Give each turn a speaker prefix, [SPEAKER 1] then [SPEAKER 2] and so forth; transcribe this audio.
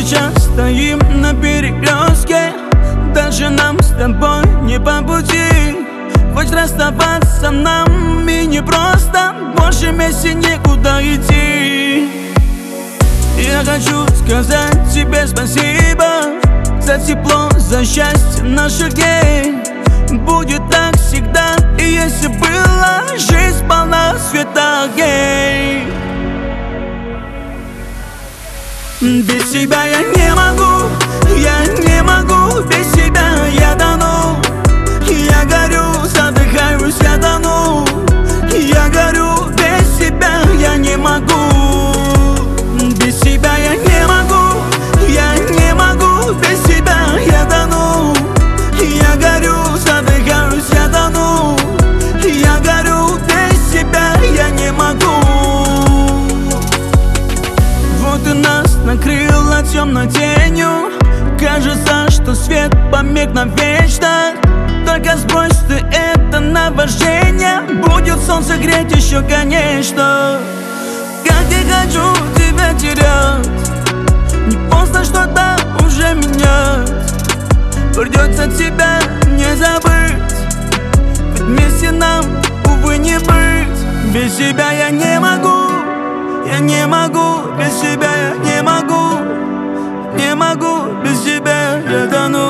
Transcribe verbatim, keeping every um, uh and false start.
[SPEAKER 1] сейчас стоим на перекрестке, дальше нам с тобой не по пути. Хоть расставаться нам и не просто, больше вместе некуда идти. Я хочу сказать тебе спасибо за тепло, за счастье наших дней. Будет так всегда, и если была жизнь полна света огней. Без тебя я не могу, я не могу, без тебя я тону. Я горю, задыхаюсь, я тону. Я горю, без тебя я не могу. Без тебя я не могу, я не могу, без тебя я тону. Я горю, задыхаюсь, я тону. Я горю, без тебя я не могу. Вот и нас накрыло темной тенью. Кажется, что свет помег навечно. Только сбрось ты это наваждение, будет солнце греть еще, конечно. Как не хочу тебя терять, не поздно что-то уже менять. Придется тебя не забыть, ведь вместе нам, увы, не быть. Без тебя я не могу, я не могу, без тебя я не могу. Не могу, без тебя я тону.